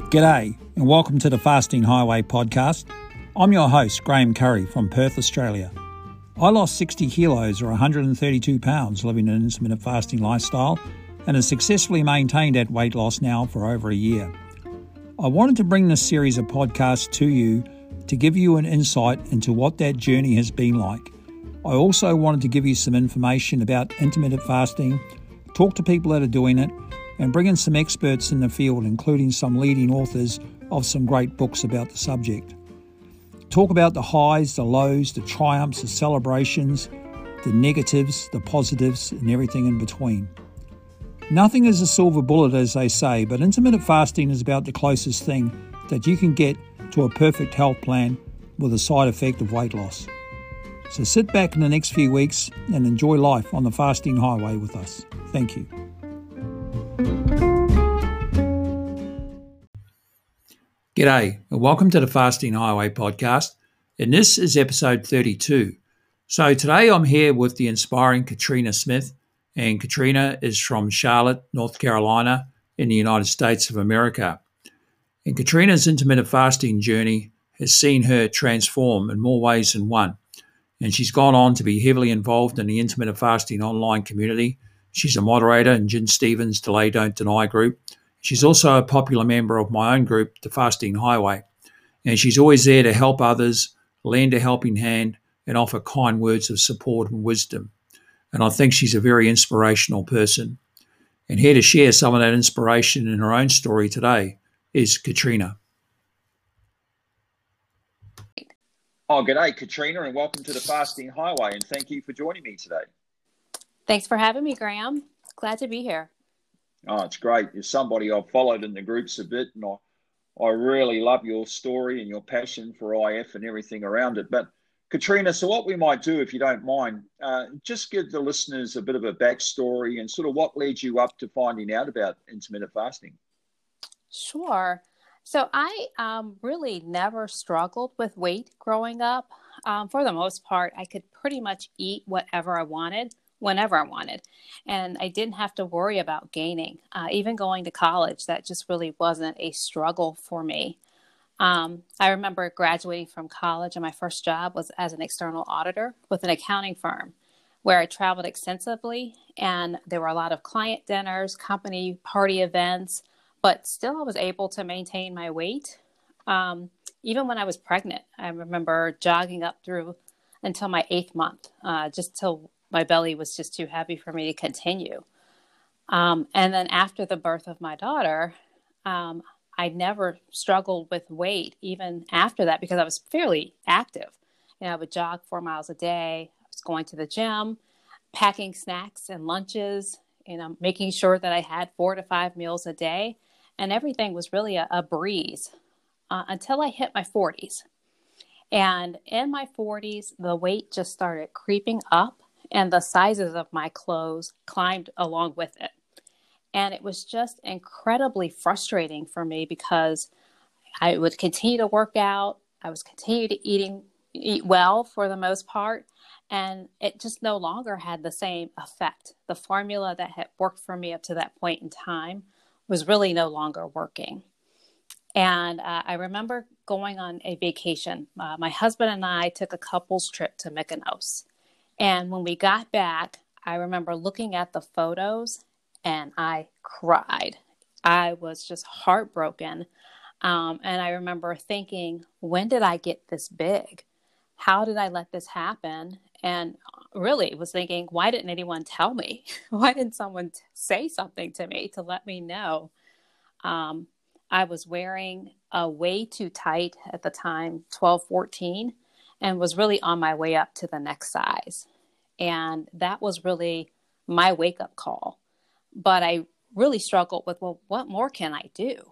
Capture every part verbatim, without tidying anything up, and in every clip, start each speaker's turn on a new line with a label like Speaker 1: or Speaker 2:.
Speaker 1: G'day and welcome to the Fasting Highway podcast. I'm your host, Graham Curry from Perth, Australia. I lost sixty kilos or one hundred thirty-two pounds living an intermittent fasting lifestyle and have successfully maintained that weight loss now for over a year. I wanted to bring this series of podcasts to you to give you an insight into what that journey has been like. I also wanted to give you some information about intermittent fasting, talk to people that are doing it, and bring in some experts in the field, including some leading authors of some great books about the subject. Talk about the highs, the lows, the triumphs, the celebrations, the negatives, the positives, and everything in between. Nothing is a silver bullet, as they say, but intermittent fasting is about the closest thing that you can get to a perfect health plan with a side effect of weight loss. So sit back in the next few weeks and enjoy life on the Fasting Highway with us. Thank you. G'day and welcome to the Fasting Highway podcast, and this is episode thirty-two. So today I'm here with the inspiring Katrina Smith, and Katrina is from Charlotte, North Carolina in the United States of America. And Katrina's intermittent fasting journey has seen her transform in more ways than one, and she's gone on to be heavily involved in the intermittent fasting online community. She's a moderator in Jen Stevens' Delay Don't Deny group. She's also a popular member of my own group, The Fasting Highway, and she's always there to help others, lend a helping hand, and offer kind words of support and wisdom. And I think she's a very inspirational person. And here to share some of that inspiration in her own story today is Katrina.
Speaker 2: Oh, g'day, Katrina, and welcome to The Fasting Highway, and thank you for joining me today.
Speaker 3: Thanks for having me, Graham. Glad to be here.
Speaker 2: Oh, it's great. You're somebody I've followed in the groups a bit, and I, I really love your story and your passion for I F and everything around it. But Katrina, so what we might do, if you don't mind, uh, just give the listeners a bit of a backstory and sort of what led you up to finding out about intermittent fasting.
Speaker 3: Sure. So I um, really never struggled with weight growing up. Um, for the most part, I could pretty much eat whatever I wanted, whenever I wanted. And I didn't have to worry about gaining. Uh, even going to college, that just really wasn't a struggle for me. Um, I remember graduating from college, and my first job was as an external auditor with an accounting firm where I traveled extensively, and there were a lot of client dinners, company party events, but still I was able to maintain my weight. Um, even when I was pregnant, I remember jogging up through until my eighth month, uh, just till my belly was just too heavy for me to continue. Um, and then after the birth of my daughter, um, I never struggled with weight even after that because I was fairly active. You know, I would jog four miles a day. I was going to the gym, packing snacks and lunches, you know, making sure that I had four to five meals a day. And everything was really a, a breeze uh, until I hit my forties. And in my forties, the weight just started creeping up, and the sizes of my clothes climbed along with it. And it was just incredibly frustrating for me because I would continue to work out. I was continue to eating, eat well for the most part. And it just no longer had the same effect. The formula that had worked for me up to that point in time was really no longer working. And uh, I remember going on a vacation. Uh, my husband and I took a couple's trip to Mykonos. And when we got back, I remember looking at the photos and I cried. I was just heartbroken. Um, and I remember thinking, when did I get this big? How did I let this happen? And really was thinking, why didn't anyone tell me? Why didn't someone t- say something to me to let me know? Um, I was wearing a way too tight at the time, twelve, fourteen, and was really on my way up to the next size. And that was really my wake-up call. But I really struggled with, well, what more can I do?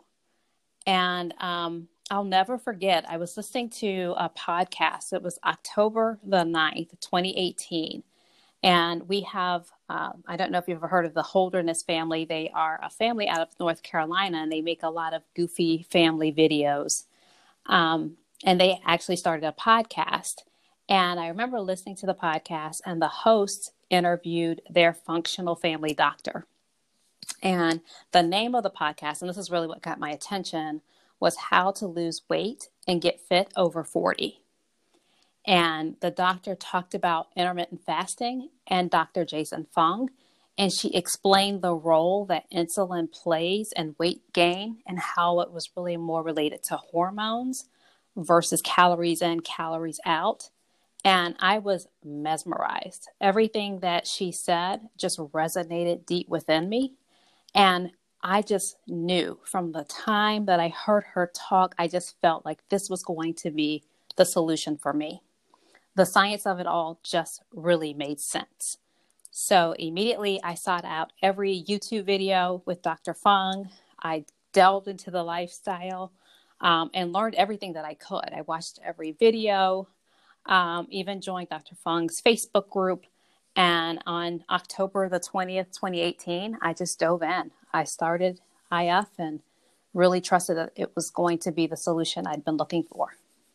Speaker 3: And um, I'll never forget, I was listening to a podcast. It was October the ninth, twenty eighteen. And we have, uh, I don't know if you've ever heard of the Holderness family. They are a family out of North Carolina, and they make a lot of goofy family videos. Um, and they actually started a podcast. And I remember listening to the podcast, and the host interviewed their functional family doctor. And the name of the podcast, and this is really what got my attention, was how to lose weight and get fit over forty. And the doctor talked about intermittent fasting and Doctor Jason Fung. And she explained the role that insulin plays in weight gain and how it was really more related to hormones versus calories in, calories out. And I was mesmerized. Everything that she said just resonated deep within me. And I just knew from the time that I heard her talk, I just felt like this was going to be the solution for me. The science of it all just really made sense. So immediately I sought out every YouTube video with Doctor Fung. I delved into the lifestyle um, and learned everything that I could. I watched every video, um, even joined Doctor Fung's Facebook group. And on October the twentieth, twenty eighteen, I just dove in. I started I F and really trusted that it was going to be the solution I'd been looking for.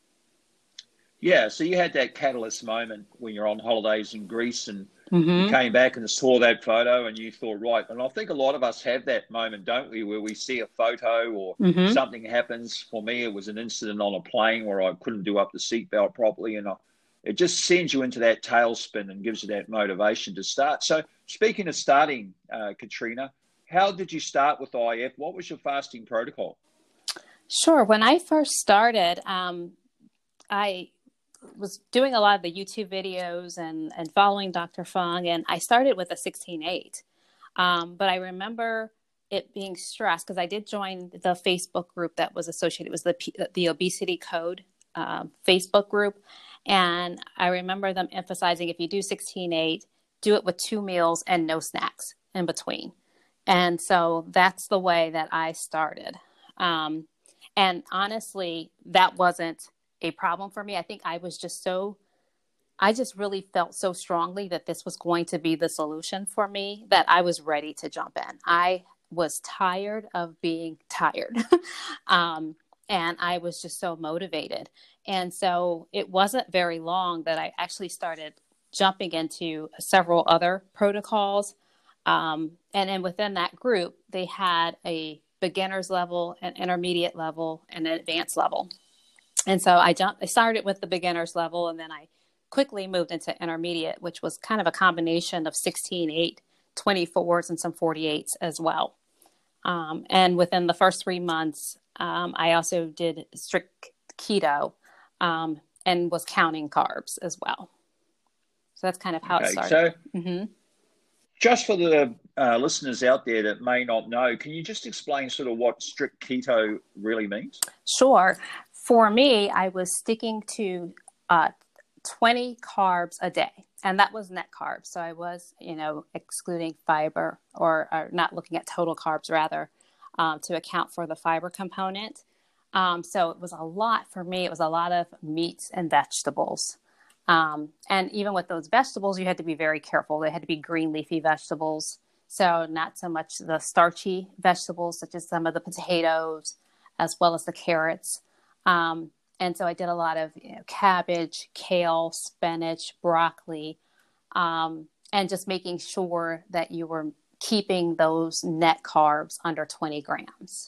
Speaker 2: Yeah, so you had that catalyst moment when you're on holidays in Greece and
Speaker 3: Mm-hmm.
Speaker 2: you came back and saw that photo and you thought, right. And I think a lot of us have that moment, don't we, where we see a photo or
Speaker 3: Mm-hmm.
Speaker 2: something happens. For me, it was an incident on a plane where I couldn't do up the seatbelt properly. And I, it just sends you into that tailspin and gives you that motivation to start. So speaking of starting, uh, Katrina, how did you start with I F? What was your fasting protocol?
Speaker 3: Sure. When I first started, um, I was doing a lot of the YouTube videos and, and following Doctor Fung, and I started with a sixteen eight. Um, but I remember it being stressed because I did join the Facebook group that was associated with the, the Obesity Code um, Facebook group. And I remember them emphasizing if you do sixteen eight, do it with two meals and no snacks in between. And so that's the way that I started. Um, and honestly, that wasn't a problem for me. I think I was just so, I just really felt so strongly that this was going to be the solution for me that I was ready to jump in. I was tired of being tired. um, and I was just so motivated. And so it wasn't very long that I actually started jumping into several other protocols. Um, and then within that group, they had a beginner's level, an intermediate level, and an advanced level. And so I jumped, I started with the beginner's level, and then I quickly moved into intermediate, which was kind of a combination of sixteen eight, twenty-fours, and some forty-eights as well. Um, and within the first three months, um, I also did strict keto um, and was counting carbs as well. So that's kind of how
Speaker 2: okay,
Speaker 3: it started. So mm-hmm.
Speaker 2: Just for the uh, listeners out there that may not know, can you just explain sort of what strict keto really means?
Speaker 3: Sure. For me, I was sticking to uh, twenty carbs a day, and that was net carbs. So I was, you know, excluding fiber or, or not looking at total carbs rather um, to account for the fiber component. Um, so it was a lot for me. It was a lot of meats and vegetables. Um, and even with those vegetables, you had to be very careful. They had to be green leafy vegetables. So not so much the starchy vegetables, such as some of the potatoes, as well as the carrots. Um, and so I did a lot of you know, cabbage, kale, spinach, broccoli, um, and just making sure that you were keeping those net carbs under twenty grams.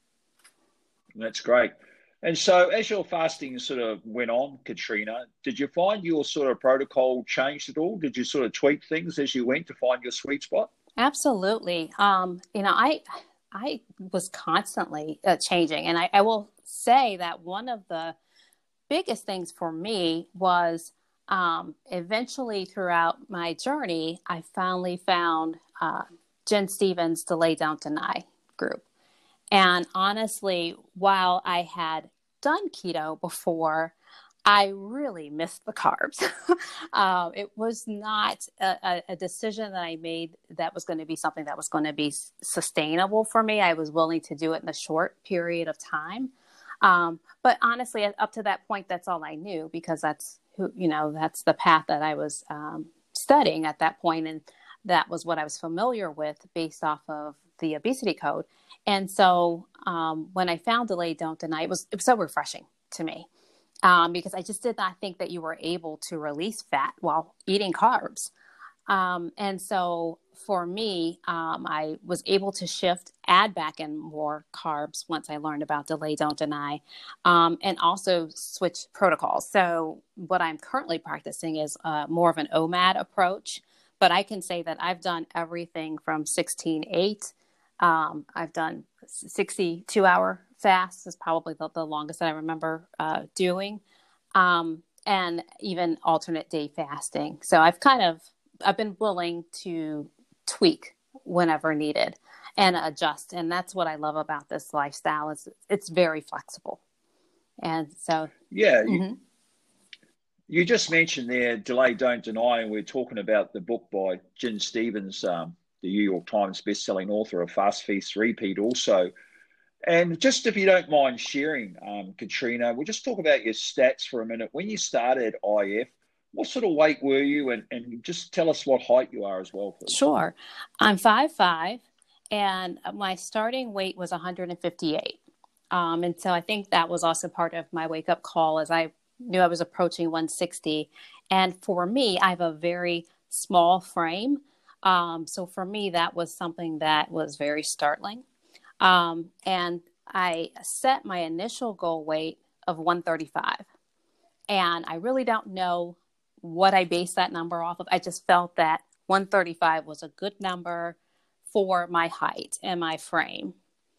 Speaker 2: That's great. And so as your fasting sort of went on, Katrina, did you find your sort of protocol changed at all? Did you sort of tweak things as you went to find your sweet spot?
Speaker 3: Absolutely. Um, you know, I I was constantly uh, changing. And I, I will say that one of the biggest things for me was um, eventually throughout my journey, I finally found uh, Jen Stevens' to Lay Down Deny group. And honestly, while I had done keto before, I really missed the carbs. um, it was not a, a decision that I made that was going to be something that was going to be sustainable for me. I was willing to do it in a short period of time. Um, but honestly, up to that point, that's all I knew because that's who, you know, that's the path that I was um, studying at that point. And that was what I was familiar with based off of the obesity code. And so um, when I found Delay Don't Deny, it was, it was so refreshing to me. Um, because I just did not think that you were able to release fat while eating carbs. Um, and so for me, um, I was able to shift, add back in more carbs once I learned about Delay, Don't Deny, um, and also switch protocols. So what I'm currently practicing is uh, more of an O M A D approach, but I can say that I've done everything from sixteen eight. Um, I've done sixty-two hour fasts is probably the, the longest that I remember uh, doing, um, and even alternate day fasting. So I've kind of I've been willing to tweak whenever needed and adjust. And that's what I love about this lifestyle is it's very flexible. And so,
Speaker 2: yeah,
Speaker 3: mm-hmm.
Speaker 2: you, you just mentioned there, Delay, Don't Deny, and we're talking about the book by Gin Stephens, um, the New York Times bestselling author of Fast Feast Repeat also. And just if you don't mind sharing, um, Katrina, we'll just talk about your stats for a minute. When you started I F, what sort of weight were you? And, and just tell us what height you are as well, please.
Speaker 3: Sure. I'm five five, and my starting weight was one hundred fifty-eight. Um, and so I think that was also part of my wake-up call as I knew I was approaching one sixty. And for me, I have a very small frame. Um, so for me, that was something that was very startling. Um, and I set my initial goal weight of one thirty-five. And I really don't know what I based that number off of. I just felt that one thirty-five was a good number for my height and my frame.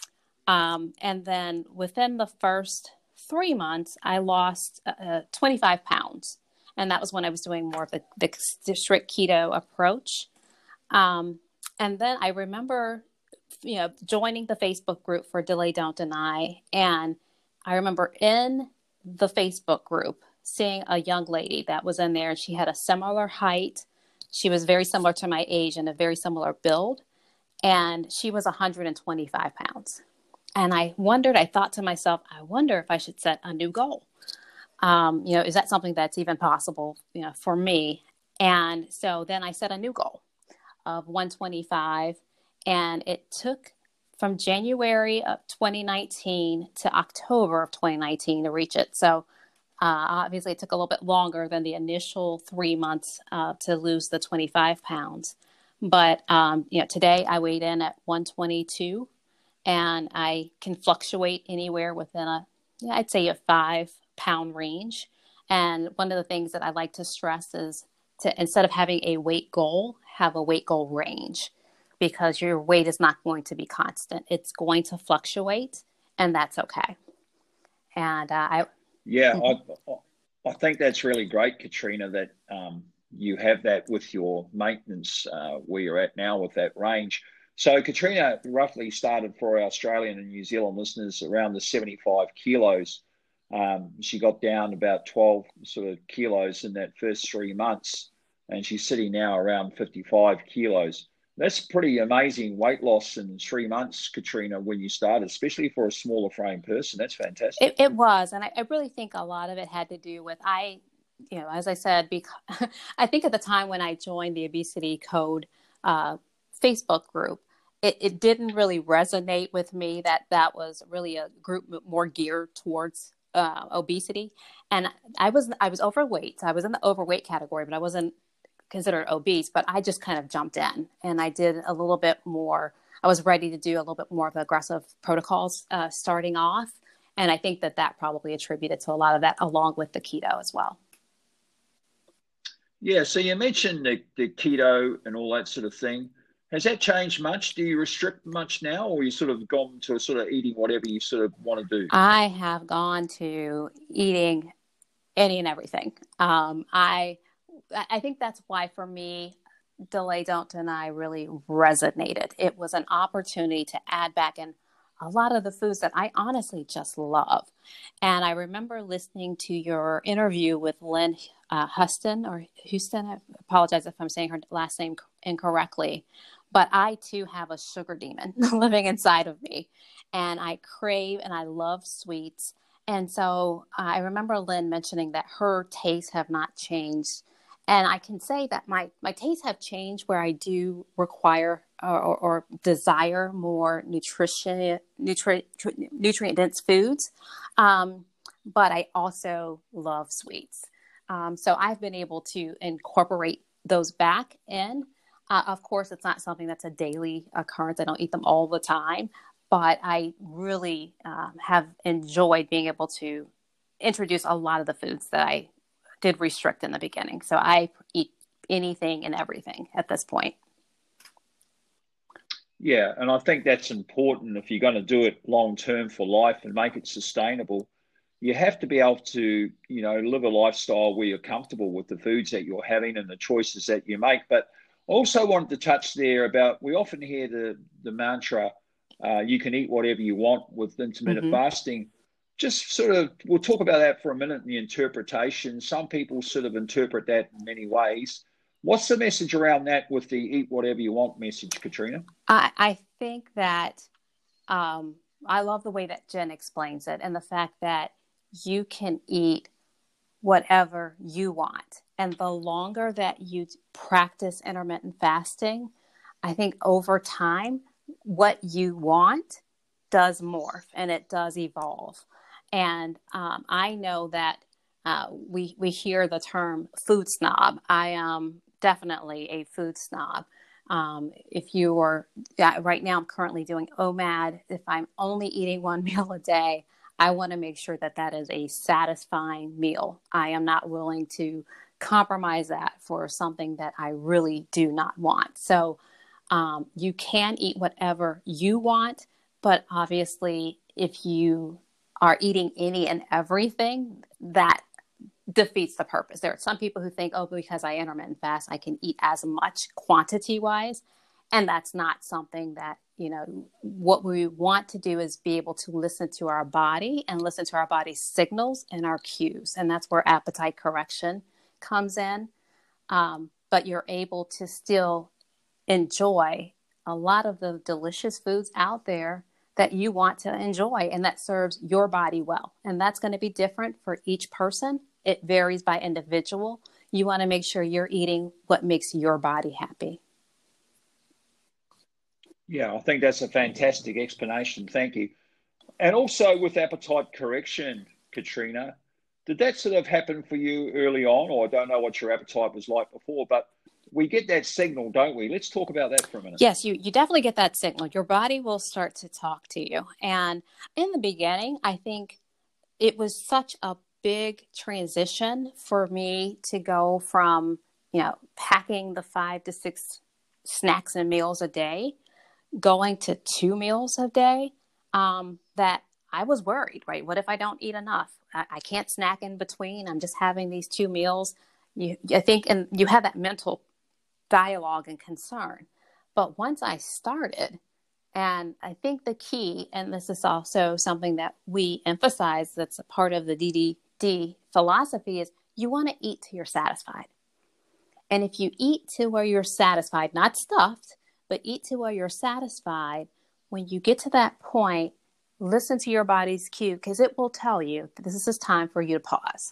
Speaker 3: Um, and then within the first three months, I lost uh, twenty-five pounds. And that was when I was doing more of the, the strict keto approach. Um, and then I remember, you know, joining the Facebook group for Delay, Don't Deny. And I remember in the Facebook group, seeing a young lady that was in there. She had a similar height. She was very similar to my age and a very similar build. And she was one hundred twenty-five pounds. And I wondered, I thought to myself, I wonder if I should set a new goal. Um, you know, is that something that's even possible, you know, for me? And so then I set a new goal of one twenty-five. And it took from January of twenty nineteen to October of twenty nineteen to reach it. So Uh, obviously, it took a little bit longer than the initial three months uh, to lose the twenty-five pounds. But, um, you know, today I weighed in at one twenty-two, and I can fluctuate anywhere within a, yeah, I'd say a five pound range. And one of the things that I like to stress is to, instead of having a weight goal, have a weight goal range, because your weight is not going to be constant. It's going to fluctuate, and that's okay. And uh, I,
Speaker 2: Yeah, mm-hmm. I, I think that's really great, Katrina, that um, you have that with your maintenance uh, where you're at now with that range. So Katrina roughly started for our Australian and New Zealand listeners around the seventy-five kilos. Um, she got down about twelve sort of kilos in that first three months, and she's sitting now around fifty-five kilos. That's pretty amazing weight loss in three months, Katrina, when you started, especially for a smaller frame person. That's fantastic.
Speaker 3: It, it was. And I, I really think a lot of it had to do with, I, you know, as I said, because I think at the time when I joined the Obesity Code uh, Facebook group, it, it didn't really resonate with me that that was really a group more geared towards uh, obesity. And I was, I was overweight. So I was in the overweight category, but I wasn't considered obese, but I just kind of jumped in and I did a little bit more. I was ready to do a little bit more of the aggressive protocols uh, starting off. And I think that that probably attributed to a lot of that along with the keto as well.
Speaker 2: Yeah. So you mentioned the, the keto and all that sort of thing. Has that changed much? Do you restrict much now, or you sort of gone to sort of eating whatever you sort of want to do?
Speaker 3: I have gone to eating any and everything. Um, I, I think that's why for me, Delay, Don't Deny really resonated. It was an opportunity to add back in a lot of the foods that I honestly just love. And I remember listening to your interview with Lynn uh, Huston or Houston. I apologize if I'm saying her last name incorrectly, but I too have a sugar demon living inside of me, and I crave and I love sweets. And so uh, I remember Lynn mentioning that her tastes have not changed. And I can say that my, my tastes have changed where I do require or, or, or desire more nutrition, nutri, nutrient-dense foods. Um, but I also love sweets. Um, so I've been able to incorporate those back in. Uh, of course, it's not something that's a daily occurrence. I don't eat them all the time, but I really um, have enjoyed being able to introduce a lot of the foods that I did restrict in the beginning. So I eat anything and everything at this point.
Speaker 2: Yeah, and I think that's important if you're going to do it long term for life and make it sustainable. You have to be able to, you know, live a lifestyle where you're comfortable with the foods that you're having and the choices that you make. But I also wanted to touch there about, we often hear the, the mantra, uh, you can eat whatever you want with intermittent
Speaker 3: Mm-hmm.
Speaker 2: fasting. Just sort of, we'll talk about that for a minute in the interpretation. Some people sort of interpret that in many ways. What's the message around that with the eat whatever you want message, Katrina?
Speaker 3: I, I think that um, I love the way that Jen explains it, and the fact that you can eat whatever you want. And the longer that you practice intermittent fasting, I think over time, what you want does morph and it does evolve. And um, I know that uh, we we hear the term food snob. I am definitely a food snob. Um, if you are, yeah, right now I'm currently doing O M A D. If I'm only eating one meal a day, I want to make sure that that is a satisfying meal. I am not willing to compromise that for something that I really do not want. So um, you can eat whatever you want, but obviously if you are eating any and everything, that defeats the purpose. There are some people who think, oh, because I intermittent fast, I can eat as much quantity wise. And that's not something that, you know, what we want to do is be able to listen to our body and listen to our body's signals and our cues. And that's where appetite correction comes in. Um, but you're able to still enjoy a lot of the delicious foods out there that you want to enjoy and that serves your body well. And that's going to be different for each person. It varies by individual. You want to make sure you're eating what makes your body happy.
Speaker 2: Yeah, I think that's a fantastic explanation. Thank you. And also with appetite correction, Katrina, did that sort of happen for you early on? Or I don't know what your appetite was like before, but we get that signal, don't we? Let's talk about that for a minute.
Speaker 3: Yes, you, you definitely get that signal. Your body will start to talk to you. And in the beginning, I think it was such a big transition for me to go from, you know, packing the five to six snacks and meals a day, going to two meals a day, um, that I was worried, right? What if I don't eat enough? I, I can't snack in between. I'm just having these two meals. You, I think, and you have that mental dialogue and concern. But once I started, and I think the key, and this is also something that we emphasize that's a part of the D D D philosophy, is you want to eat till you're satisfied. And if you eat to where you're satisfied, not stuffed, but eat to where you're satisfied, when you get to that point, listen to your body's cue, because it will tell you that this is time for you to pause.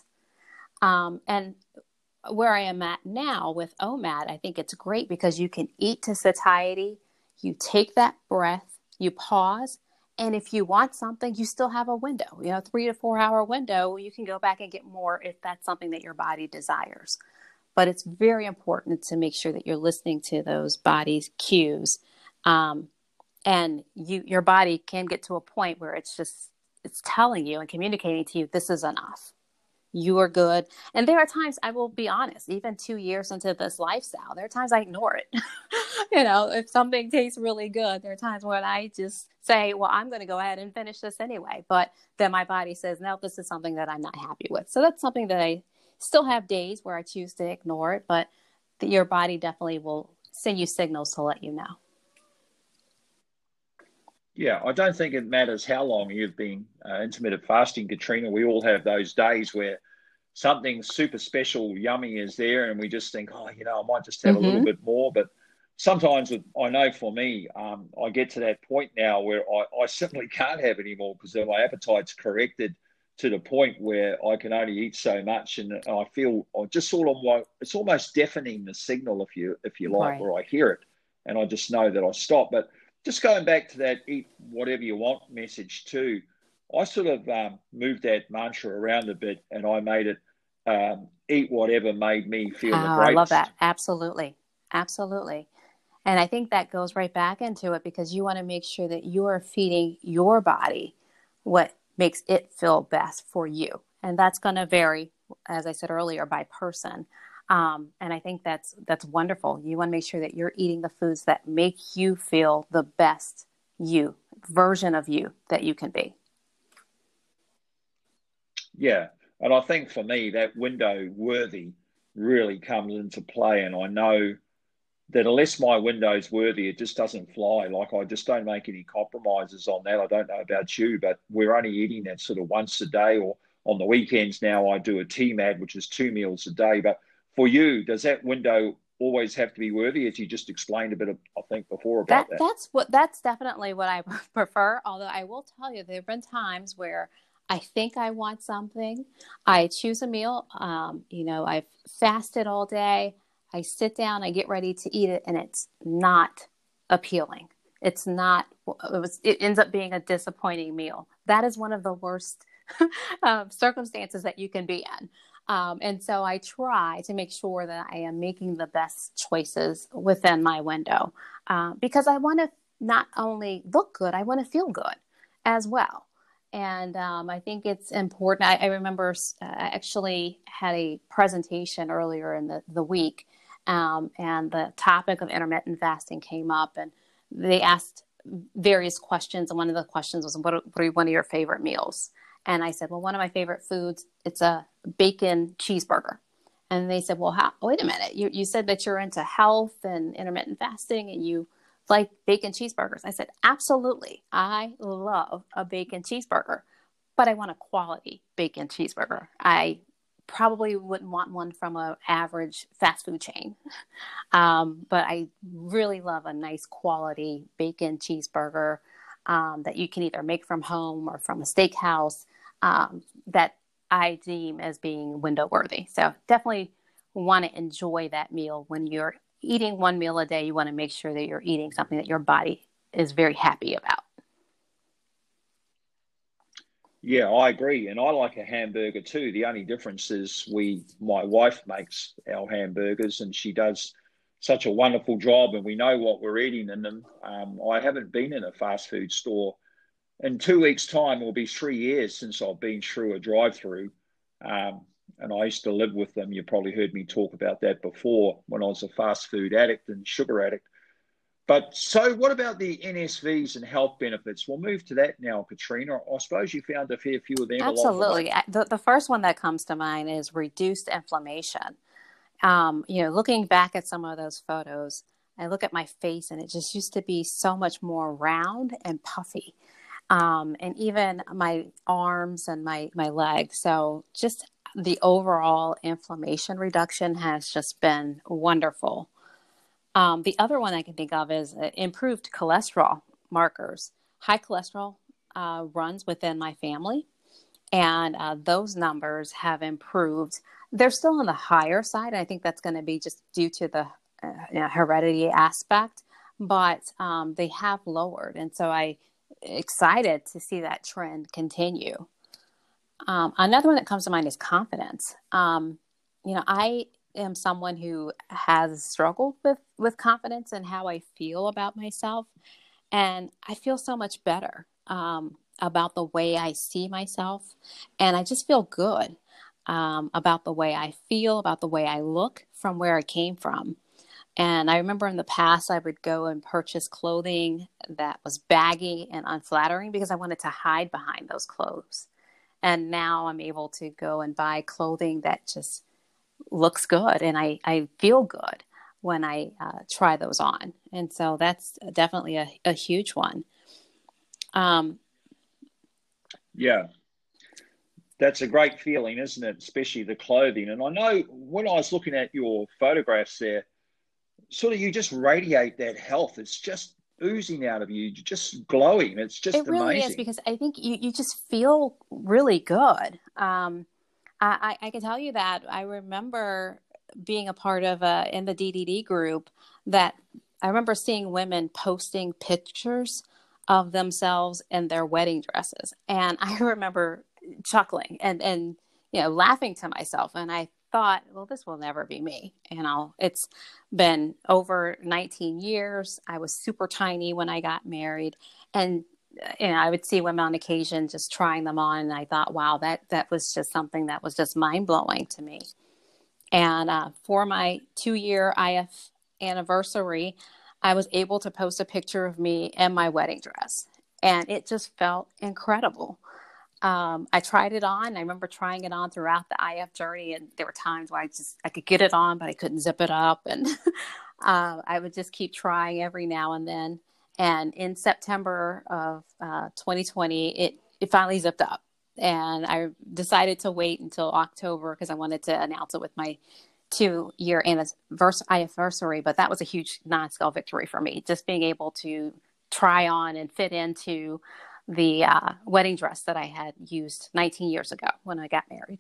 Speaker 3: Um, and where I am at now with O M A D, I think it's great because you can eat to satiety, you take that breath, you pause, and if you want something, you still have a window, you know, three to four hour window. You can go back and get more if that's something that your body desires. But it's very important to make sure that you're listening to those body's cues. Um, and you, your body can get to a point where it's just, it's telling you and communicating to you, this is enough. You are good. And there are times, I will be honest, even two years into this lifestyle, there are times I ignore it. You know, if something tastes really good, there are times when I just say, well, I'm going to go ahead and finish this anyway. But then my body says, no, this is something that I'm not happy with. So that's something that I still have days where I choose to ignore it, but the, your body definitely will send you signals to let you know.
Speaker 2: Yeah, I don't think it matters how long you've been uh, intermittent fasting, Katrina. We all have those days where something super special, yummy is there, and we just think, oh, you know, I might just have mm-hmm. a little bit more. But sometimes, I know for me, um, I get to that point now where I, I simply can't have any more because my appetite's corrected to the point where I can only eat so much, and I feel I just sort of like it's almost deafening, the signal, if you if you like, right. Where I hear it, and I just know that I stop. But just going back to that eat whatever you want message too, I sort of um, moved that mantra around a bit, and I made it um, eat whatever made me feel
Speaker 3: Oh,
Speaker 2: the
Speaker 3: I love
Speaker 2: greatest.
Speaker 3: that. Absolutely. Absolutely. And I think that goes right back into it because you want to make sure that you are feeding your body what makes it feel best for you. And that's going to vary, as I said earlier, by person. Um, and I think that's that's wonderful. You want to make sure that you're eating the foods that make you feel the best you, version of you that you can be.
Speaker 2: Yeah. And I think for me, that window worthy really comes into play. And I know that unless my window's worthy, it just doesn't fly. Like I just don't make any compromises on that. I don't know about you, but we're only eating that sort of once a day, or on the weekends now I do a T M A D, which is two meals a day. But for you, does that window always have to be worthy? As you just explained a bit, of, I think, before
Speaker 3: That
Speaker 2: about that.
Speaker 3: that's what that's definitely what I prefer. Although I will tell you, there have been times where I think I want something. I choose a meal. Um, you know, I've fasted all day. I sit down, I get ready to eat it, and it's not appealing. It's not. It was. It ends up being a disappointing meal. That is one of the worst um, circumstances that you can be in. Um, and so I try to make sure that I am making the best choices within my window uh, because I want to not only look good, I want to feel good as well. And um, I think it's important. I, I remember uh, I actually had a presentation earlier in the, the week, um, and the topic of intermittent fasting came up, and they asked various questions. And one of the questions was, what are, what are one of your favorite meals? And I said, well, one of my favorite foods, it's a bacon cheeseburger. And they said, well, how, wait a minute. You, you said that you're into health and intermittent fasting and you like bacon cheeseburgers. I said, absolutely. I love a bacon cheeseburger, but I want a quality bacon cheeseburger. I probably wouldn't want one from an average fast food chain. Um, but I really love a nice quality bacon cheeseburger um, that you can either make from home or from a steakhouse um, that I deem as being window worthy. So definitely want to enjoy that meal. When you're eating one meal a day, you want to make sure that you're eating something that your body is very happy about.
Speaker 2: Yeah, I agree. And I like a hamburger too. The only difference is we, my wife makes our hamburgers and she does such a wonderful job and we know what we're eating in them. Um, I haven't been in a fast food store. In two weeks' time, it will be three years since I've been through a drive-through. Um, and I used to live with them. You probably heard me talk about that before when I was a fast food addict and sugar addict. But so what about the N S Vs and health benefits? We'll move to that now, Katrina. I suppose you found a fair few of them along the way.
Speaker 3: Absolutely. The, the first one that comes to mind is reduced inflammation. Um, you know, looking back at some of those photos, I look at my face and it just used to be so much more round and puffy. Um, and even my arms and my, my legs. So just the overall inflammation reduction has just been wonderful. Um, the other one I can think of is uh, improved cholesterol markers. High cholesterol uh, runs within my family, and uh, those numbers have improved. They're still on the higher side. And I think that's going to be just due to the uh, you know, heredity aspect, but um, they have lowered. And so I excited to see that trend continue. Um, another one that comes to mind is confidence. Um, you know, I am someone who has struggled with, with confidence and how I feel about myself. And I feel so much better um, about the way I see myself. And I just feel good um, about the way I feel, about the way I look from where I came from. And I remember in the past, I would go and purchase clothing that was baggy and unflattering because I wanted to hide behind those clothes. And now I'm able to go and buy clothing that just looks good. And I, I feel good when I uh, try those on. And so that's definitely a, a huge one. Um,
Speaker 2: yeah, that's a great feeling, isn't it? Especially the clothing. And I know when I was looking at your photographs there, sort of you just radiate that health. It's just oozing out of you, just glowing. It's just
Speaker 3: it really
Speaker 2: amazing.
Speaker 3: is because I think you, you just feel really good. Um, I, I can tell you that I remember being a part of a, in the D D D group that I remember seeing women posting pictures of themselves in their wedding dresses. And I remember chuckling and, and, you know, laughing to myself. And I thought, well, this will never be me. You know, it's been over nineteen years. I was super tiny when I got married, and you know, I would see women on occasion just trying them on, and I thought, wow, that that was just something that was just mind blowing to me. And uh, for my two-year I F anniversary, I was able to post a picture of me in my wedding dress, and it just felt incredible. Um, I tried it on. I remember trying it on throughout the I F journey, and there were times where I just I could get it on, but I couldn't zip it up, and uh, I would just keep trying every now and then. And in September of uh, twenty twenty, it it finally zipped up, and I decided to wait until October because I wanted to announce it with my two-year anniversary. But that was a huge non-scale victory for me, just being able to try on and fit into the uh, wedding dress that I had used nineteen years ago when I got married.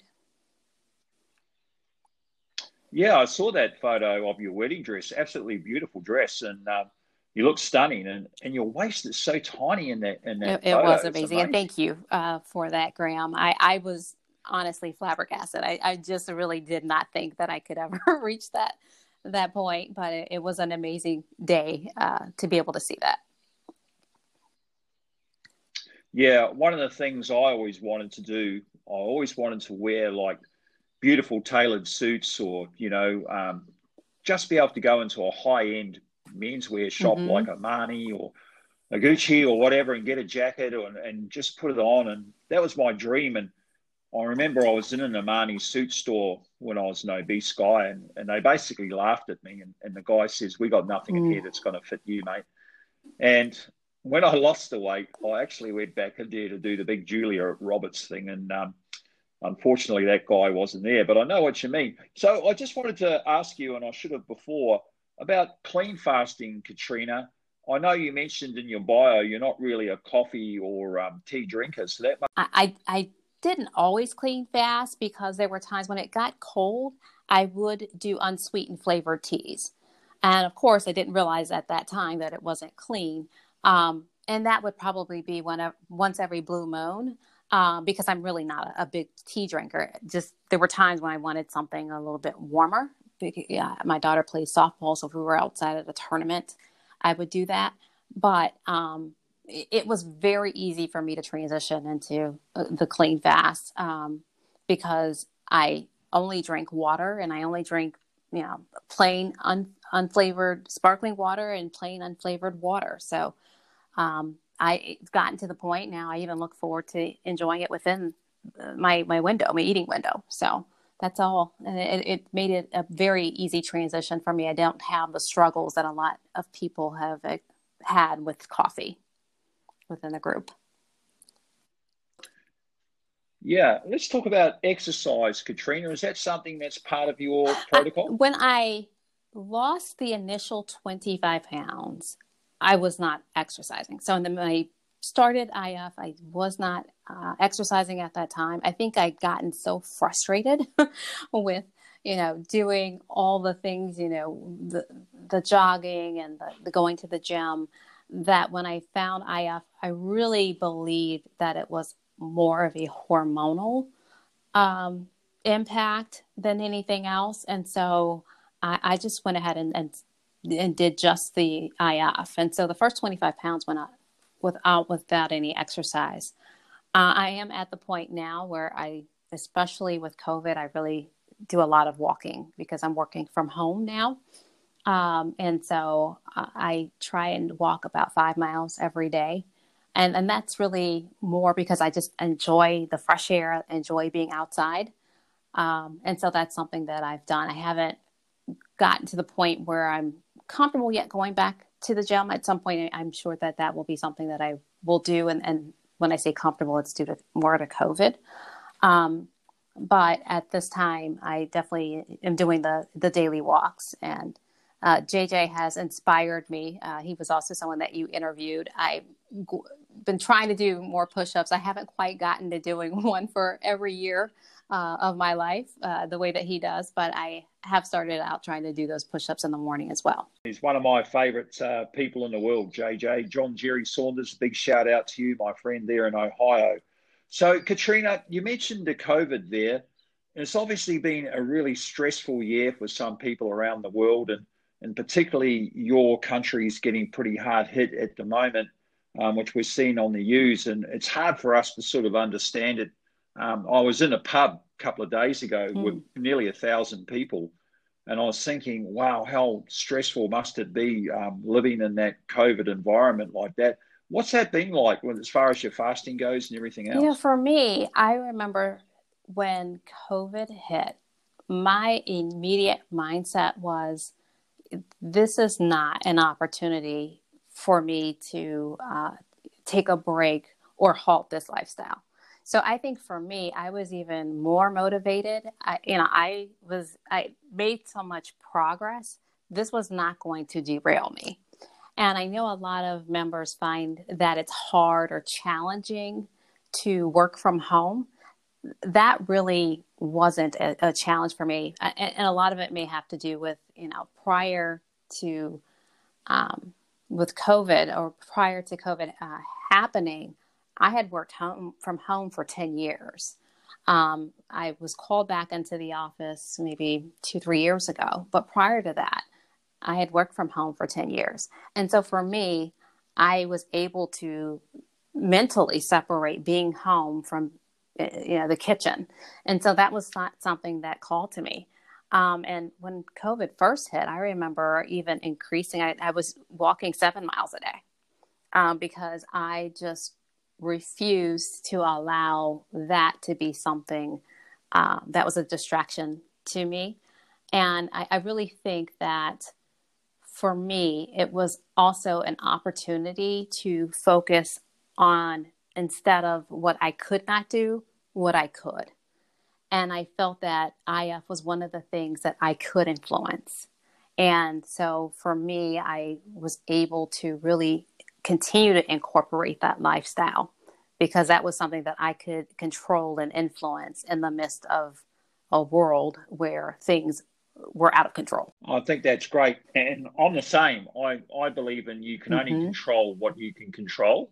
Speaker 2: Yeah, I saw that photo of your wedding dress. Absolutely beautiful dress, and um, you look stunning. And, and your waist is so tiny in that in that
Speaker 3: It, it
Speaker 2: photo.
Speaker 3: was
Speaker 2: It's
Speaker 3: amazing, and thank you uh, for that, Graham. I, I was honestly flabbergasted. I, I just really did not think that I could ever reach that that point, but it, it was an amazing day uh, to be able to see that.
Speaker 2: Yeah, one of the things I always wanted to do, I always wanted to wear like beautiful tailored suits, or, you know, um, just be able to go into a high-end menswear shop
Speaker 3: Mm-hmm.
Speaker 2: like Armani or a Gucci or whatever and get a jacket or, and just put it on. And that was my dream. And I remember I was in an Armani suit store when I was an obese guy, and, and they basically laughed at me. And, and the guy says, "We got nothing in here that's going to fit you, mate." And when I lost the weight, I actually went back in there to do the big Julia Roberts thing. And um, unfortunately, that guy wasn't there. But I know what you mean. So I just wanted to ask you, and I should have before, about clean fasting, Katrina. I know you mentioned in your bio you're not really a coffee or um, tea drinker. So that must-
Speaker 3: I, I, I didn't always clean fast because there were times when it got cold, I would do unsweetened flavored teas. And of course, I didn't realize at that time that it wasn't clean. Um, and that would probably be one, once every blue moon, um, because I'm really not a, a big tea drinker. Just there were times when I wanted something a little bit warmer. Yeah, my daughter plays softball, so if we were outside at a tournament, I would do that. But um, it, it was very easy for me to transition into uh, the clean fast um, because I only drink water, and I only drink, you know, plain un, unflavored sparkling water and plain unflavored water. So um, I it's gotten to the point now I even look forward to enjoying it within my my window, my eating window. So that's all. And it, it made it a very easy transition for me. I don't have the struggles that a lot of people have uh, had with coffee within the group.
Speaker 2: Yeah, let's talk about exercise, Katrina. Is that something that's part of your protocol?
Speaker 3: I, when I lost the initial twenty-five pounds, I was not exercising. So in the, when I started I F, I was not uh, exercising at that time. I think I'd gotten so frustrated with, you know, doing all the things, you know, the the jogging and the, the going to the gym, that when I found I F, I really believed that it was more of a hormonal um, impact than anything else. And so I, I just went ahead and, and and did just the I F. And so the first twenty-five pounds went up without without any exercise. Uh, I am at the point now where I, especially with COVID, I really do a lot of walking because I'm working from home now. Um, and so uh, I try and walk about five miles every day. And and that's really more because I just enjoy the fresh air, enjoy being outside. Um, and so that's something that I've done. I haven't gotten to the point where I'm comfortable yet going back to the gym. At some point, I'm sure that that will be something that I will do. And, and when I say comfortable, it's due to more to COVID. Um, but at this time, I definitely am doing the, the daily walks. And uh, J J has inspired me. Uh, he was also someone that you interviewed. I've been trying to do more push-ups. I haven't quite gotten to doing one for every year uh, of my life, uh, the way that he does, but I have started out trying to do those push-ups in the morning as well.
Speaker 2: He's one of my favorite uh, people in the world, J J. John Jerry Saunders, big shout out to you, my friend there in Ohio. So, Katrina, you mentioned the COVID there, it's obviously been a really stressful year for some people around the world, and, and particularly your country's getting pretty hard hit at the moment, um, which we're seeing on the news, and it's hard for us to sort of understand it. Um, I was in a pub a couple of days ago
Speaker 3: Mm.
Speaker 2: with nearly a thousand people, and I was thinking, wow, how stressful must it be um, living in that COVID environment like that? What's that been like as far as your fasting goes and everything else?
Speaker 3: You know, for me, I remember when COVID hit, my immediate mindset was, this is not an opportunity for me to uh, take a break or halt this lifestyle. So I think for me, I was even more motivated. I, you know, I was, I made so much progress. This was not going to derail me. And I know a lot of members find that it's hard or challenging to work from home. That really wasn't a, a challenge for me. And, and a lot of it may have to do with, you know, prior to, um, with COVID or prior to COVID uh, happening, I had worked home from home for ten years. Um, I was called back into the office maybe two, three years ago. But prior to that, I had worked from home for ten years. And so for me, I was able to mentally separate being home from, you know, the kitchen. And so that was not something that called to me. Um, and when COVID first hit, I remember even increasing, I, I was walking seven miles a day um, because I just refused to allow that to be something uh, that was a distraction to me. And I, I really think that for me, it was also an opportunity to focus on, instead of what I could not do, what I could. And I felt that I F was one of the things that I could influence. And so for me, I was able to really continue to incorporate that lifestyle because that was something that I could control and influence in the midst of a world where things were out of control.
Speaker 2: I think that's great. And I'm the same. I, I believe in you can only
Speaker 3: Mm-hmm.
Speaker 2: control what you can control.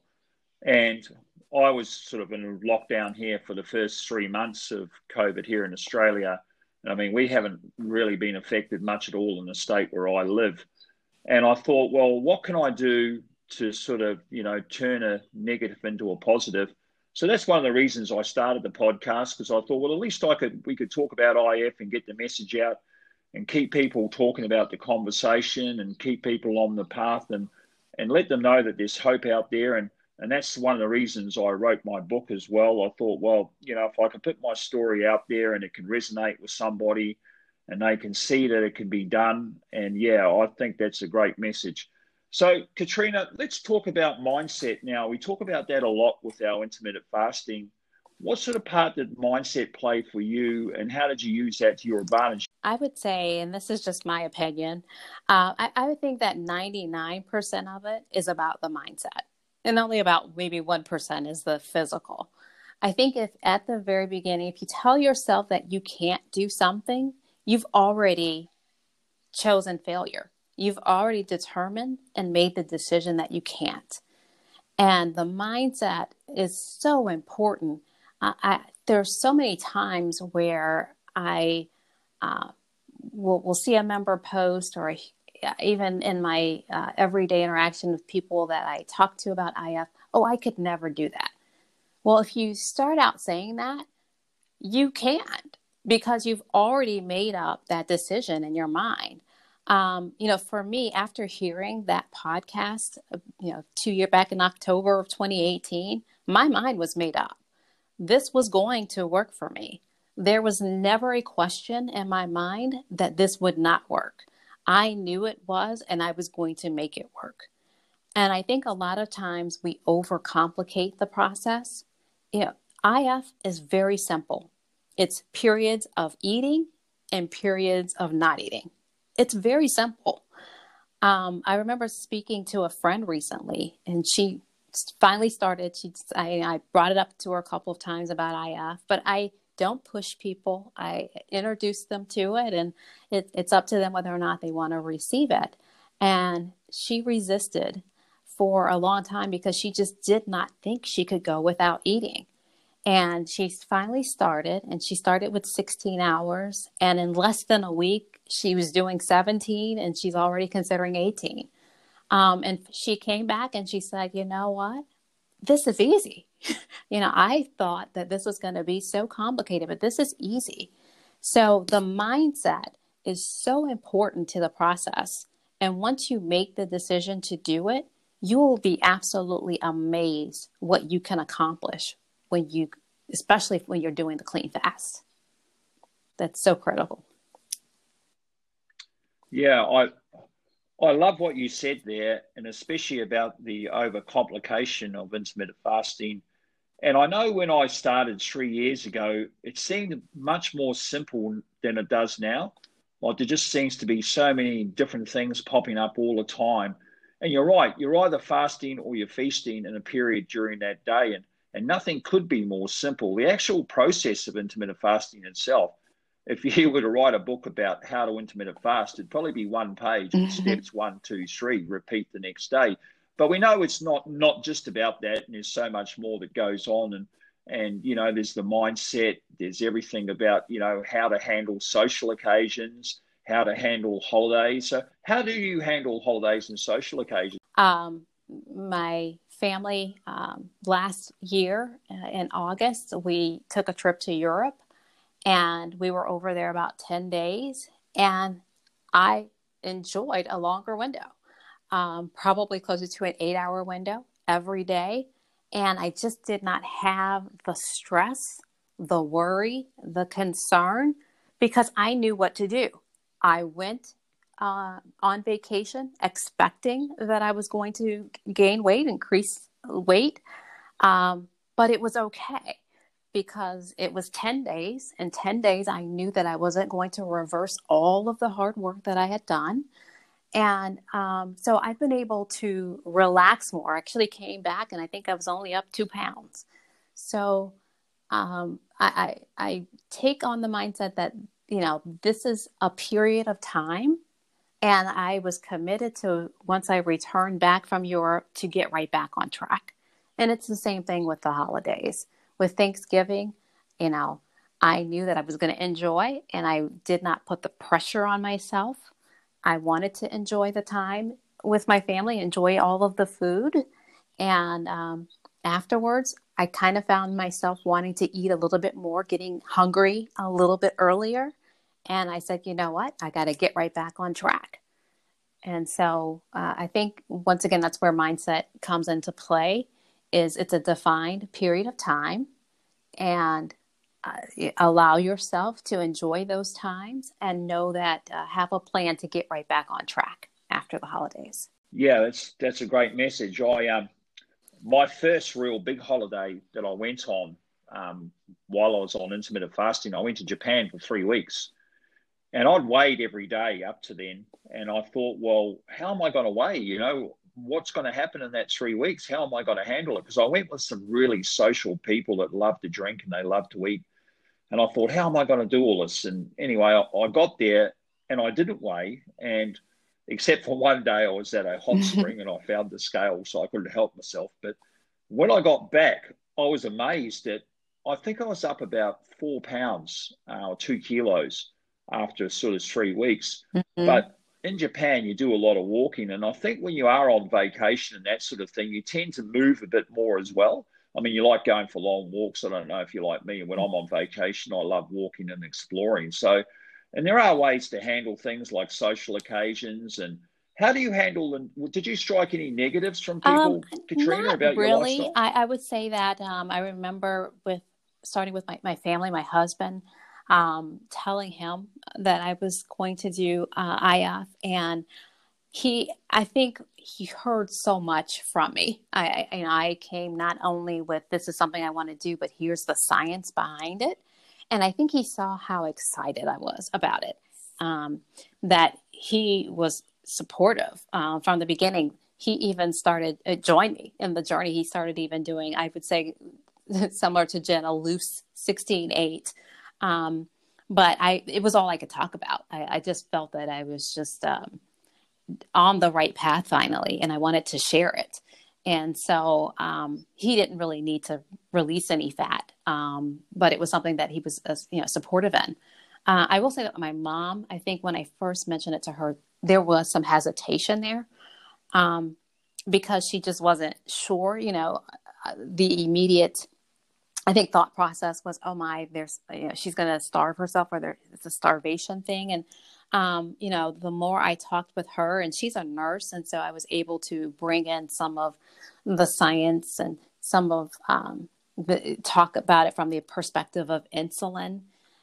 Speaker 2: And I was sort of in lockdown here for the first three months of COVID here in Australia. I mean, we haven't really been affected much at all in the state where I live. And I thought, well, what can I do to sort of, you know, turn a negative into a positive? So that's one of the reasons I started the podcast, because I thought, well, at least I could we could talk about I F and get the message out and keep people talking about the conversation and keep people on the path and and let them know that there's hope out there. And and that's one of the reasons I wrote my book as well. I thought, well, you know, if I can put my story out there and it can resonate with somebody and they can see that it can be done. And yeah, I think that's a great message. So Katrina, let's talk about mindset now. We talk about that a lot with our intermittent fasting. What sort of part did mindset play for you, and how did you use that to your advantage?
Speaker 3: I would say, and this is just my opinion, uh, I, I would think that ninety-nine percent of it is about the mindset, and only about maybe one percent is the physical. I think if at the very beginning, if you tell yourself that you can't do something, you've already chosen failure. You've already determined and made the decision that you can't. And the mindset is so important. Uh, I, there's so many times where I uh, will, will see a member post, or even in my uh, everyday interaction with people that I talk to about I F, oh, I could never do that. Well, if you start out saying that, you can't, because you've already made up that decision in your mind. Um, you know, for me, after hearing that podcast, you know, two years back in October of twenty eighteen, my mind was made up. This was going to work for me. There was never a question in my mind that this would not work. I knew it was, and I was going to make it work. And I think a lot of times we overcomplicate the process. You know, I F is very simple. It's periods of eating and periods of not eating. It's very simple. Um, I remember speaking to a friend recently, and she finally started. She, I, I brought it up to her a couple of times about I F, but I don't push people. I introduce them to it, and it, it's up to them whether or not they want to receive it. And she resisted for a long time because she just did not think she could go without eating. And she finally started, and she started with sixteen hours. And in less than a week, she was doing seventeen, and she's already considering eighteen. Um, and she came back and she said, you know what? This is easy. You know, I thought that this was going to be so complicated, but this is easy. So the mindset is so important to the process. And once you make the decision to do it, you will be absolutely amazed what you can accomplish when you, especially when you're doing the clean fast. That's so critical.
Speaker 2: Yeah, I I love what you said there, and especially about the overcomplication of intermittent fasting. And I know when I started three years ago, it seemed much more simple than it does now. Like there just seems to be so many different things popping up all the time. And you're right, you're either fasting or you're feasting in a period during that day. And, and nothing could be more simple. The actual process of intermittent fasting itself, if you were to write a book about how to intermittent fast, it'd probably be one page with steps one, two, three, repeat the next day. But we know it's not not just about that, and there's so much more that goes on. And, and you know, there's the mindset, there's everything about, you know, how to handle social occasions, how to handle holidays. So how do you handle holidays and social occasions?
Speaker 3: Um, my family, um, last year uh, in August, we took a trip to Europe, and we were over there about ten days, and I enjoyed a longer window. Um, probably closer to an eight hour window every day. And I just did not have the stress, the worry, the concern, because I knew what to do. I went uh, on vacation expecting that I was going to gain weight, increase weight. Um, but it was okay because it was ten days. In ten days, I knew that I wasn't going to reverse all of the hard work that I had done. And um, so I've been able to relax more. I actually came back and I think I was only up two pounds. So um, I, I, I take on the mindset that, you know, this is a period of time. And I was committed to, once I returned back from Europe, to get right back on track. And it's the same thing with the holidays. With Thanksgiving, you know, I knew that I was going to enjoy, and I did not put the pressure on myself. I wanted to enjoy the time with my family, enjoy all of the food. And um, afterwards, I kind of found myself wanting to eat a little bit more, getting hungry a little bit earlier. And I said, you know what? I got to get right back on track. And so uh, I think, once again, that's where mindset comes into play, is it's a defined period of time. And Uh, allow yourself to enjoy those times, and know that uh, have a plan to get right back on track after the holidays.
Speaker 2: Yeah, that's that's a great message. I um, my first real big holiday that I went on um, while I was on intermittent fasting, I went to Japan for three weeks, and I'd weighed every day up to then, and I thought, well, how am I going to weigh? You know, what's going to happen in that three weeks? How am I going to handle it? Because I went with some really social people that love to drink and they love to eat. And I thought, how am I going to do all this? And anyway, I, I got there and I didn't weigh. And except for one day, I was at a hot spring and I found the scale, so I couldn't help myself. But when I got back, I was amazed that I think I was up about four pounds uh, or two kilos after sort of three weeks. Mm-hmm. But in Japan, you do a lot of walking. And I think when you are on vacation and that sort of thing, you tend to move a bit more as well. I mean, you like going for long walks. I don't know if you like me. When I'm on vacation, I love walking and exploring. So, and there are ways to handle things like social occasions. And how do you handle them? Did you strike any negatives from people, um, Katrina, about
Speaker 3: really.
Speaker 2: your lifestyle?
Speaker 3: I, I would say that um, I remember with starting with my, my family, my husband, um, telling him that I was going to do uh, I F, and he, I think he heard so much from me. I, I, I came not only with, this is something I want to do, but here's the science behind it. And I think he saw how excited I was about it, um, that he was supportive uh, from the beginning. He even started, uh, joined me in the journey. He started even doing, I would say, similar to Jen, a loose sixteen eight. Um, but I, it was all I could talk about. I, I just felt that I was just, um, on the right path finally, and I wanted to share it. And so um, he didn't really need to release any fat Um, but it was something that he was, uh, you know, supportive in. Uh, I will say that my mom, I think when I first mentioned it to her, there was some hesitation there, um, because she just wasn't sure, you know, uh, the immediate, I think, thought process was, oh my, there's, you know, she's going to starve herself, or there, it's a starvation thing. And, um, you know, the more I talked with her, and she's a nurse, and so I was able to bring in some of the science and some of um, the talk about it from the perspective of insulin.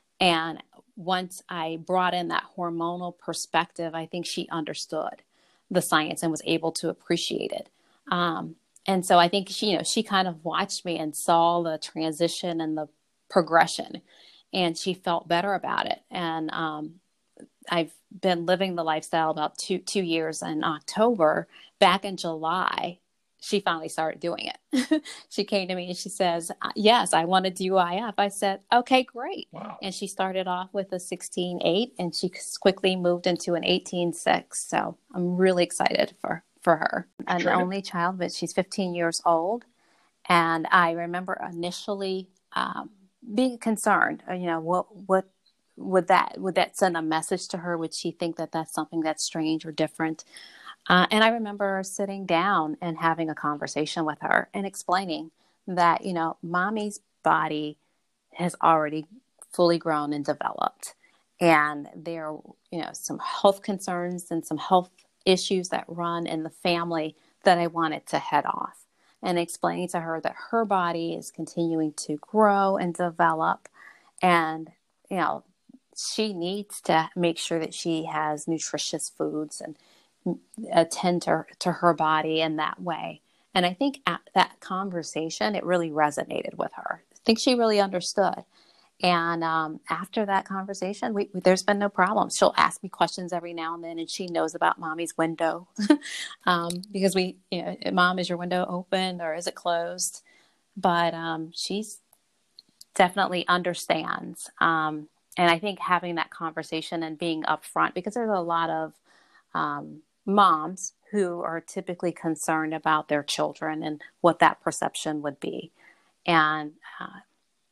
Speaker 3: And once I brought in that hormonal perspective, I think she understood the science and was able to appreciate it. Um, and so I think she, you know, she kind of watched me and saw the transition and the progression, and she felt better about it. And um, I've been living the lifestyle about two two years. In October, back in July, she finally started doing it. She came to me and she says, yes, I want to do I F. I said, okay, great.
Speaker 2: Wow.
Speaker 3: And she started off with a sixteen eight, and she quickly moved into an eighteen six. So I'm really excited for, for her. An only child, but she's fifteen years old. And I remember initially um, being concerned, you know, what, what would that, would that send a message to her? Would she think that that's something that's strange or different? Uh, and I remember sitting down and having a conversation with her and explaining that, you know, mommy's body has already fully grown and developed. And there are, you know, some health concerns and some health issues that run in the family that I wanted to head off, and explaining to her that her body is continuing to grow and develop. And, you know, she needs to make sure that she has nutritious foods and attend to, to her body in that way. And I think at that conversation, it really resonated with her. I think she really understood. And um, after that conversation, we, we, there's been no problems. She'll ask me questions every now and then, and she knows about mommy's window um, because we, you know, mom, is your window open or is it closed? But um, she's definitely understands. Um, and I think having that conversation and being upfront, because there's a lot of um, moms who are typically concerned about their children and what that perception would be. And uh,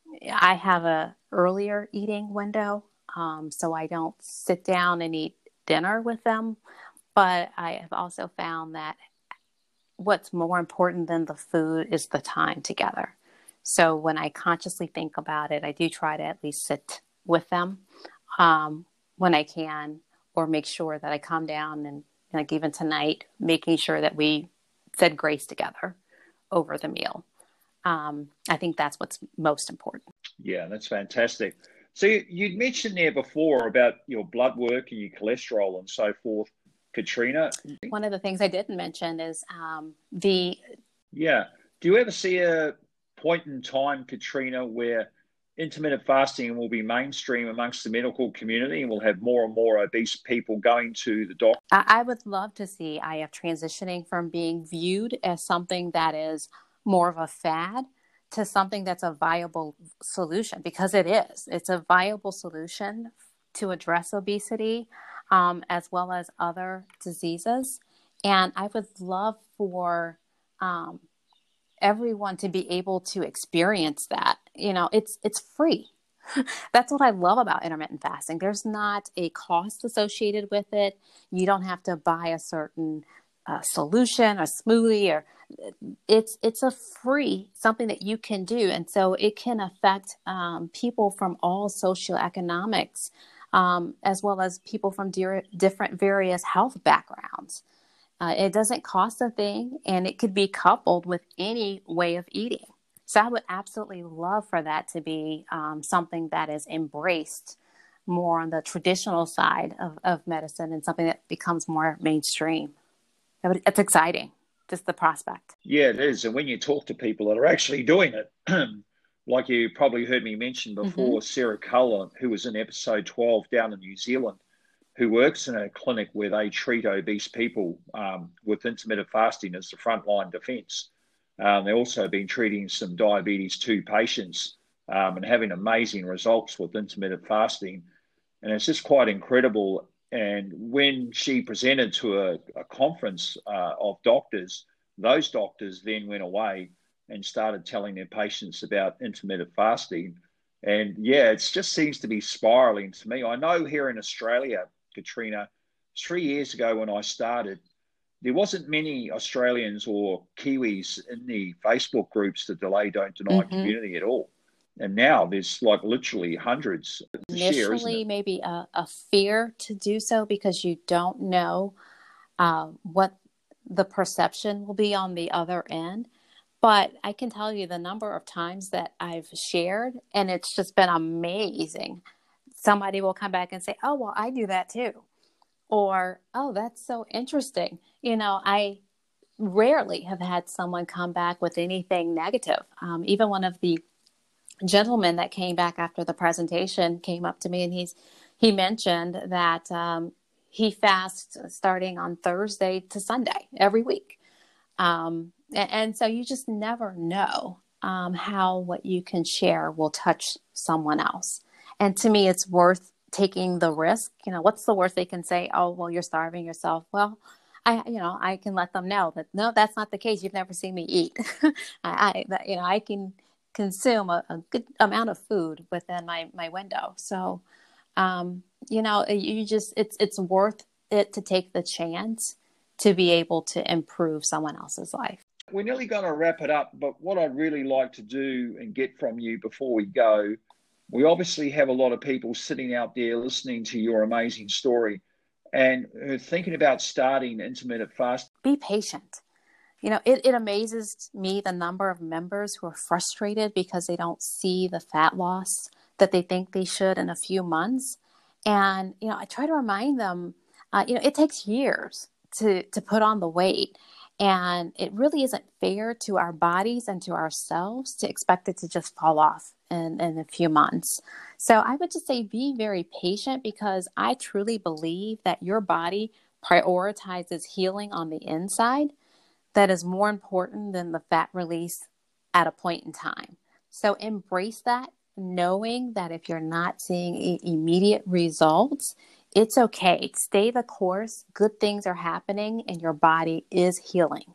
Speaker 3: I have a earlier eating window, um, so I don't sit down and eat dinner with them. But I have also found that what's more important than the food is the time together. So when I consciously think about it, I do try to at least sit with them um, when I can, or make sure that I calm down, and like even tonight, making sure that we said grace together over the meal. Um, I think that's what's most important.
Speaker 2: Yeah, that's fantastic. So you, you'd mentioned there before about your blood work and your cholesterol and so forth, Katrina.
Speaker 3: One of the things I didn't mention is um, the...
Speaker 2: Yeah. Do you ever see a point in time, Katrina, where intermittent fasting will be mainstream amongst the medical community and we'll have more and more obese people going to the doctor?
Speaker 3: I would love to see I F transitioning from being viewed as something that is more of a fad to something that's a viable solution, because it is. It's a viable solution to address obesity um, as well as other diseases. And I would love for um, everyone to be able to experience that. You know, it's it's free. That's what I love about intermittent fasting. There's not a cost associated with it. You don't have to buy a certain uh, solution, a smoothie, or it's it's a free something that you can do. And so it can affect um, people from all socioeconomics, um, as well as people from de- different various health backgrounds. Uh, it doesn't cost a thing, and it could be coupled with any way of eating. So I would absolutely love for that to be um, something that is embraced more on the traditional side of, of medicine, and something that becomes more mainstream. It's exciting, just the prospect.
Speaker 2: Yeah, it is. And when you talk to people that are actually doing it, like you probably heard me mention before, mm-hmm. Sarah Cullen, who was in episode twelve down in New Zealand, who works in a clinic where they treat obese people um, with intermittent fasting as the frontline defense. Um, they've also been treating some diabetes two patients um, and having amazing results with intermittent fasting. And it's just quite incredible. And when she presented to a, a conference uh, of doctors, those doctors then went away and started telling their patients about intermittent fasting. And yeah, it just seems to be spiraling to me. I know here in Australia, Katrina, three years ago when I started, there wasn't many Australians or Kiwis in the Facebook groups, the Delay Don't Deny
Speaker 3: Mm-hmm.
Speaker 2: community at all. And now there's like literally hundreds to share, isn't
Speaker 3: Initially,
Speaker 2: it?
Speaker 3: maybe a, a fear to do so because you don't know uh, what the perception will be on the other end. But I can tell you the number of times that I've shared, and it's just been amazing. Somebody will come back and say, oh, well, I do that too. Or, oh, that's so interesting. You know, I rarely have had someone come back with anything negative. Um, even one of the gentlemen that came back after the presentation came up to me, and he's he mentioned that um, he fasts starting on Thursday to Sunday every week. Um, and, and so you just never know um, how what you can share will touch someone else. And to me, it's worth taking the risk. You know, what's the worst they can say? Oh, well, you're starving yourself. Well, I, you know, I can let them know that, no, that's not the case. You've never seen me eat. I, I that, you know, I can consume a, a good amount of food within my, my window. So, um, you know, you just, it's, it's worth it to take the chance to be able to improve someone else's life.
Speaker 2: We're nearly going to wrap it up, but what I'd really like to do and get from you before we go, we obviously have a lot of people sitting out there listening to your amazing story and thinking about starting intermittent fasting.
Speaker 3: Be patient. You know, it, it amazes me the number of members who are frustrated because they don't see the fat loss that they think they should in a few months. And, you know, I try to remind them, uh, you know, it takes years to, to put on the weight. And it really isn't fair to our bodies and to ourselves to expect it to just fall off in, in a few months. So I would just say be very patient, because I truly believe that your body prioritizes healing on the inside. That is more important than the fat release at a point in time. So embrace that, knowing that if you're not seeing i- immediate results, it's okay. Stay the course. Good things are happening and your body is healing.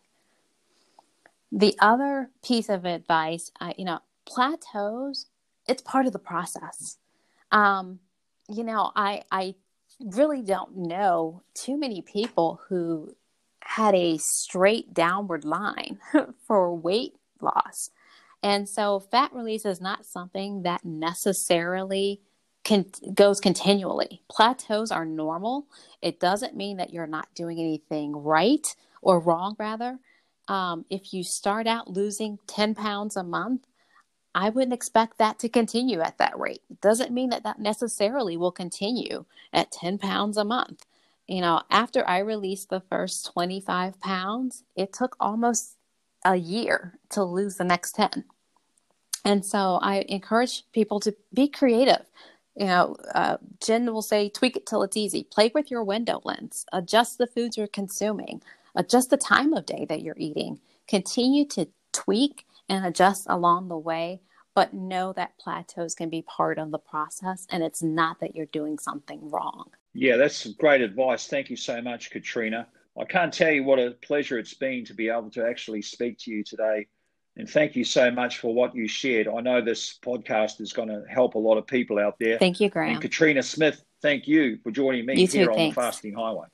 Speaker 3: The other piece of advice, uh, you know, plateaus, it's part of the process. Um, you know, I, I really don't know too many people who had a straight downward line for weight loss. And so fat release is not something that necessarily Con- goes continually. Plateaus are normal. It doesn't mean that you're not doing anything right or wrong, rather. Um, if you start out losing ten pounds a month, I wouldn't expect that to continue at that rate. It doesn't mean that that necessarily will continue at ten pounds a month. You know, after I released the first twenty-five pounds, it took almost a year to lose the next ten. And so I encourage people to be creative. You know, uh, Jen will say, tweak it till it's easy. Play with your window lens. Adjust the foods you're consuming. Adjust the time of day that you're eating. Continue to tweak and adjust along the way, but know that plateaus can be part of the process, and it's not that you're doing something wrong.
Speaker 2: Yeah, that's great advice. Thank you so much, Katrina. I can't tell you what a pleasure it's been to be able to actually speak to you today. And thank you so much for what you shared. I know this podcast is going to help a lot of people out there.
Speaker 3: Thank you, Graham.
Speaker 2: And Katrina Smith, thank you for joining me
Speaker 3: You too,
Speaker 2: here on
Speaker 3: thanks.
Speaker 2: the Fasting Highway.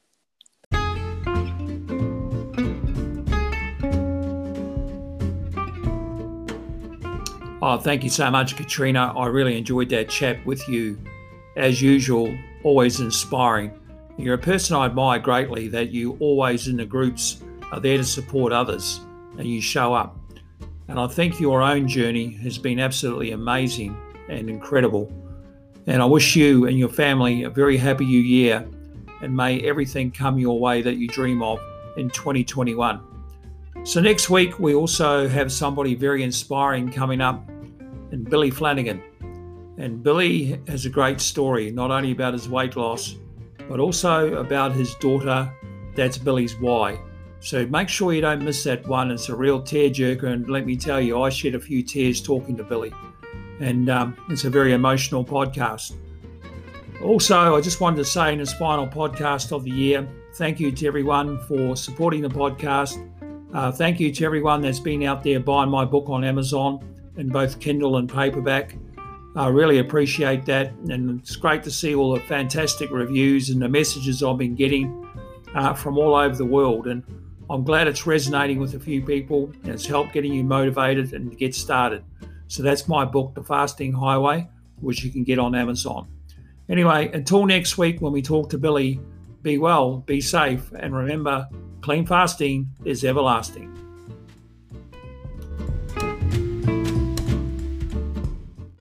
Speaker 1: Oh, thank you so much, Katrina. I really enjoyed that chat with you. As usual, always inspiring. You're a person I admire greatly, that you always in the groups are there to support others and you show up. And I think your own journey has been absolutely amazing and incredible. And I wish you and your family a very happy new year, and may everything come your way that you dream of in twenty twenty-one. So next week, we also have somebody very inspiring coming up, and Billy Flanagan. And Billy has a great story, not only about his weight loss, but also about his daughter. That's Billy's why. So make sure you don't miss that one. It's a real tearjerker, and let me tell you, I shed a few tears talking to Billy. And um, it's a very emotional podcast. Also, I just wanted to say in this final podcast of the year, thank you to everyone for supporting the podcast. Uh, thank you to everyone that's been out there buying my book on Amazon in both Kindle and paperback. I really appreciate that, and it's great to see all the fantastic reviews and the messages I've been getting uh, from all over the world. And I'm glad it's resonating with a few people, and it's helped getting you motivated and get started. So that's my book, The Fasting Highway, which you can get on Amazon. Anyway, until next week when we talk to Billy, be well, be safe, and remember, clean fasting is everlasting.